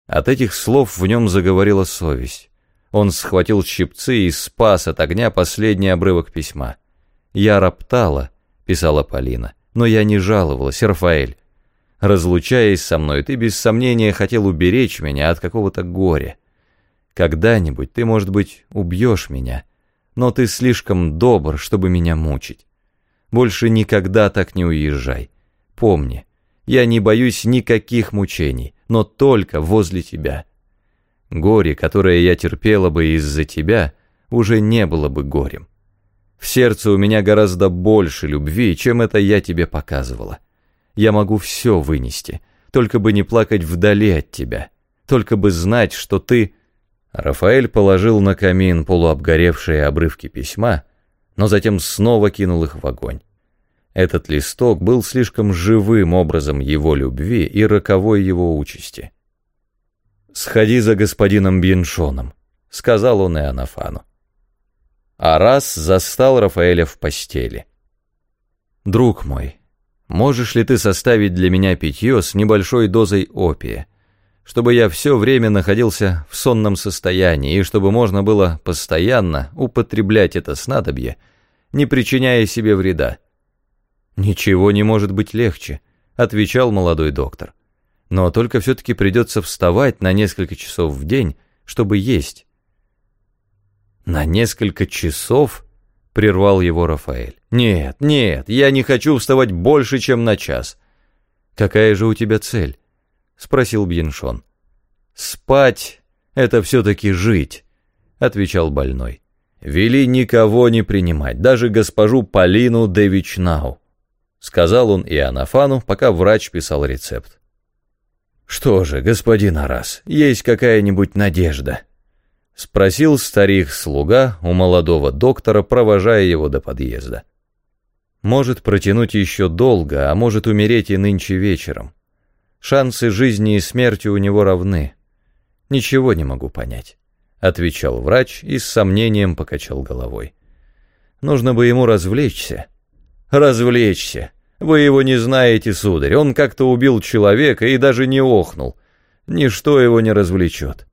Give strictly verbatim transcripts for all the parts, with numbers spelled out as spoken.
От этих слов в нем заговорила совесть. Он схватил щипцы и спас от огня последний обрывок письма. «Я роптала», — писала Полина, — «но я не жаловалась, Рафаэль. Разлучаясь со мной, ты без сомнения хотел уберечь меня от какого-то горя. Когда-нибудь ты, может быть, убьешь меня, но ты слишком добр, чтобы меня мучить. Больше никогда так не уезжай. Помни, я не боюсь никаких мучений, но только возле тебя. Горе, которое я терпела бы из-за тебя, уже не было бы горем. В сердце у меня гораздо больше любви, чем это я тебе показывала. Я могу все вынести, только бы не плакать вдали от тебя, только бы знать, что ты...» Рафаэль положил на камин полуобгоревшие обрывки письма, но затем снова кинул их в огонь. Этот листок был слишком живым образом его любви и роковой его участи. «Сходи за господином Бьеншоном», — сказал он Иоаннафану. Арас застал Рафаэля в постели. «Друг мой, можешь ли ты составить для меня питье с небольшой дозой опия, чтобы я все время находился в сонном состоянии и чтобы можно было постоянно употреблять это снадобье, не причиняя себе вреда?» «Ничего не может быть легче», — отвечал молодой доктор. «Но только все-таки придется вставать на несколько часов в день, чтобы есть». «На несколько часов?» — прервал его Рафаэль. «Нет, нет, я не хочу вставать больше, чем на час». «Какая же у тебя цель?» — спросил Бьеншон. «Спать — это все-таки жить», — отвечал больной. «Вели никого не принимать, даже госпожу Полину де Вичнау», — сказал он Иоаннафану, пока врач писал рецепт. «Что же, господин Арас, есть какая-нибудь надежда?» — спросил старик-слуга у молодого доктора, провожая его до подъезда. «Может протянуть еще долго, а может умереть и нынче вечером. Шансы жизни и смерти у него равны. Ничего не могу понять», — отвечал врач и с сомнением покачал головой. «Нужно бы ему развлечься». «Развлечься? Вы его не знаете, сударь. Он как-то убил человека и даже не охнул. Ничто его не развлечет».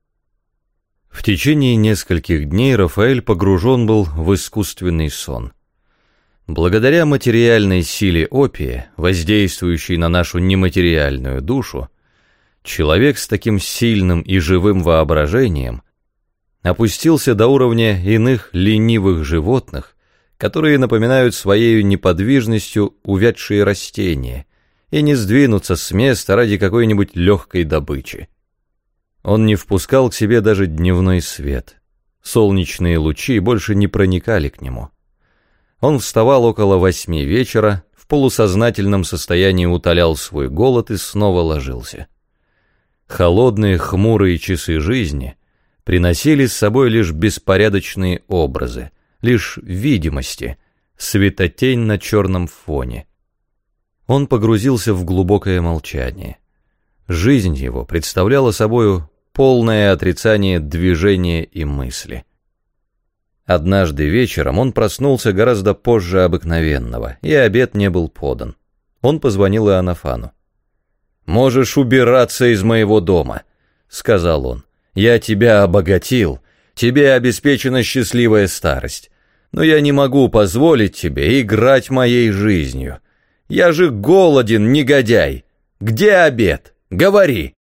В течение нескольких дней Рафаэль погружен был в искусственный сон. Благодаря материальной силе опия, воздействующей на нашу нематериальную душу, человек с таким сильным и живым воображением опустился до уровня иных ленивых животных, которые напоминают своей неподвижностью увядшие растения и не сдвинутся с места ради какой-нибудь легкой добычи. Он не впускал к себе даже дневной свет. Солнечные лучи больше не проникали к нему. Он вставал около восьми вечера, в полусознательном состоянии утолял свой голод и снова ложился. Холодные, хмурые часы жизни приносили с собой лишь беспорядочные образы, лишь видимости, светотень на черном фоне. Он погрузился в глубокое молчание. Жизнь его представляла собою полное отрицание движения и мысли. Однажды вечером он проснулся гораздо позже обыкновенного, и обед не был подан. Он позвонил Иоаннафану. «Можешь убираться из моего дома», — сказал он. «Я тебя обогатил, тебе обеспечена счастливая старость, но я не могу позволить тебе играть моей жизнью. Я же голоден, негодяй. Где обед? Говори!»